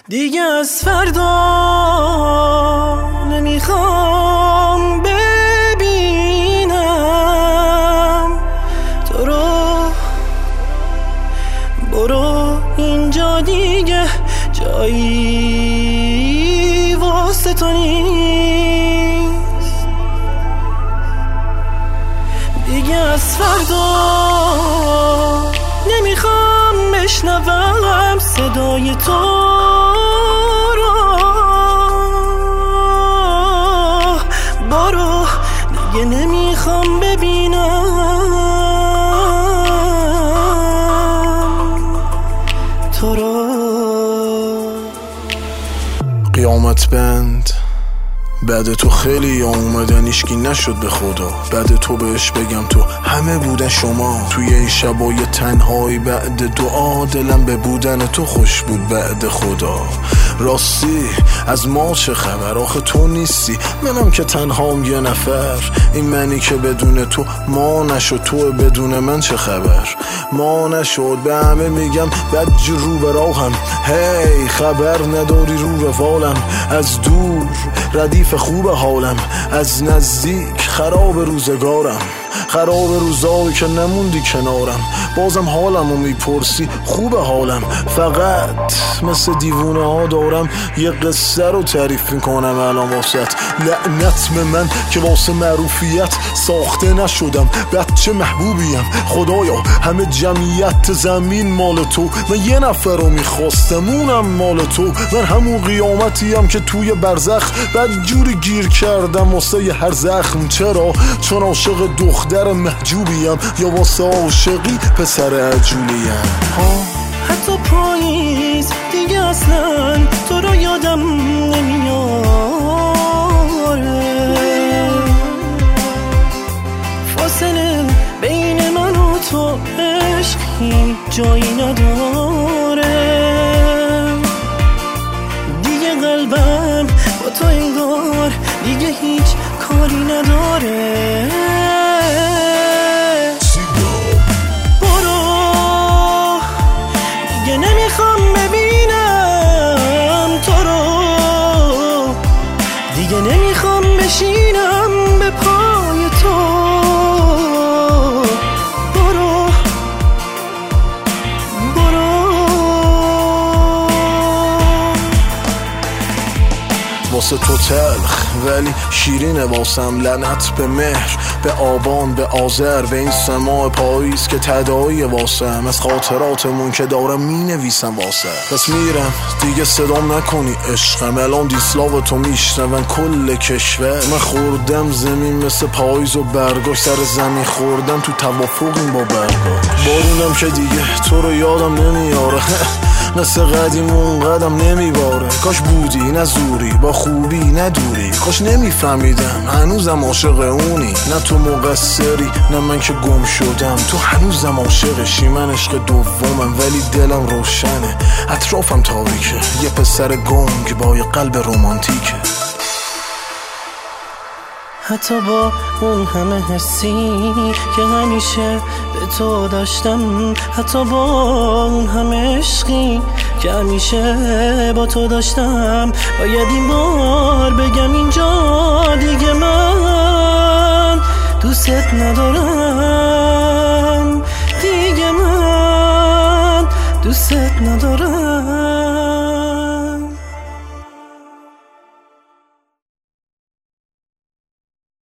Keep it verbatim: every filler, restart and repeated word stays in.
دیگه از فردا نمیخوام ببینم تو رو. برو، اینجا دیگه جایی واسه تو نیست. دیگه از فردا نمیخوام بشنوم صدای تو رو. برو، دیگه نمیخوام ببینم تو رو. قیامت بند بعد تو خیلی اومدن ایشکی نشد به خدا. بعد تو بهش بگم تو همه بودن شما. توی این شبای تنهایی بعد دعا دلم به بودن تو خوش بود بعد خدا. راستی از ما چه خبر؟ آخه تو نیستی، منم که تنهام یه نفر. این منی که بدون تو ما نشد، تو بدون من چه خبر؟ ما نشد. به همه میگم بج رو به راهم، هی خبر نداری رو روالم. از دور ردیف خوب حالم، از نزدیک خراب روزگارم. خراب روزایی که نموندی کنارم. بازم حالمو میپرسی خوب حالم. فقط مثل دیوونه ها دارم یه قصه رو تعریف میکنم الان واسط. لعنت به من که واسه معروفیت ساخته نشدم. بچه محبوبیم خدایا، همه جمعیت زمین مال تو. من یه نفر رو میخواستم اونم مال تو. من همون قیامتیم که توی برزخ بعد جوری گیر کردم واسه ی هر زخم. چرا؟ چون عاشق دختر محجوبیم یا واسه عاشقی پسر عجولیم. حتی پاییز دیگه اصلا تو رو یادم نمیاره. فاصله بین من و تو عشقی جایی نداره. دیگه قلبم با تو انگار دیگه هیچ کاری نداره. نمیخوام ببینم تو رو. دیگه نمیخوام بشینم به پای تو. برو برو. واسه تو تلخ ولی شیرینه واسم. لعنت به مهر، به آبان، به آذر، به این سماع پاییز که تداعی واسم. از خاطراتمون که دارم می نویسم واسه. پس میرم دیگه صدام نکنی عشقم. الان دیسلاو تو میشنون کل کشور. من خوردم زمین مثل پاییز و برگاش. سر زمین خوردم تو توافقیم با برگاش. بارونم که دیگه تو رو یادم نمیاره. مثل قدیم اون قدم نمیباره. کاش بودی نه زوری، با خوبی نه دوری. کاش نمیفهمیدم هنوزم عاشق اونی. نه تو مقصری نه من که گم شدم. تو هنوزم عاشقشی، من عشق دومم. ولی دلم روشنه، اطرافم تاریکه. یه پسر گنگ با یه قلب رومانتیکه. حتی با اون همه حسی که همیشه به تو داشتم. حتی با اون همه عشقی که همیشه با تو داشتم. باید این بار بگم اینجا دیگه من دوست ندارم. دیگه من دوست ندارم.